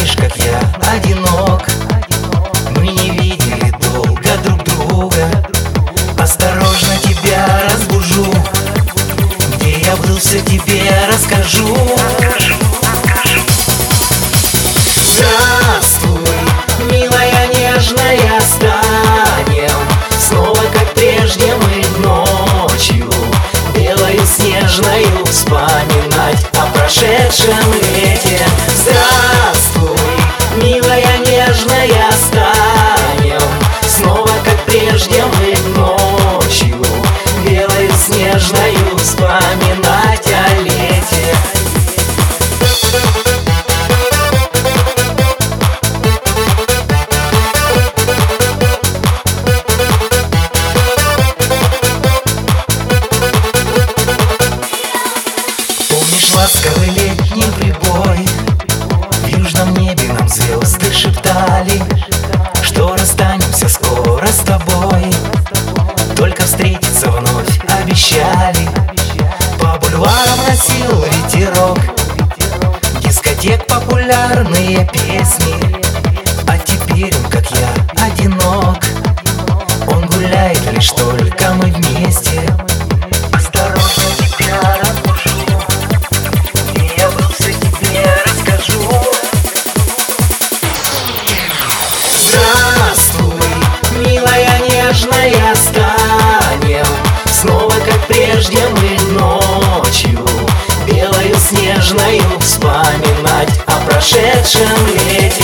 знаешь, как я одинок. Мы не видели долго друг друга. Осторожно тебя разбужу. Где я был, все тебе расскажу. Здравствуй, милая, нежная, станем снова, как прежде, мы ночью белою снежною вспоминать о прошедшем лете. Здравствуй, милая, нежная, станем снова, как прежде, мы ночью белою снежною вспоминать о лете. Ласковый летний прибой, в южном небе нам звезды шептали, что расстанемся скоро с тобой, только встретиться вновь обещали. По бульварам носил ветерок дискотек популярные песни. А теперь он, как я, одинок. Он гуляет, лишь только мы вместе. Осторожно тебя разбужу. Нежная, станем снова, как прежде, мы ночью белою снежною вспоминать о прошедшем лете.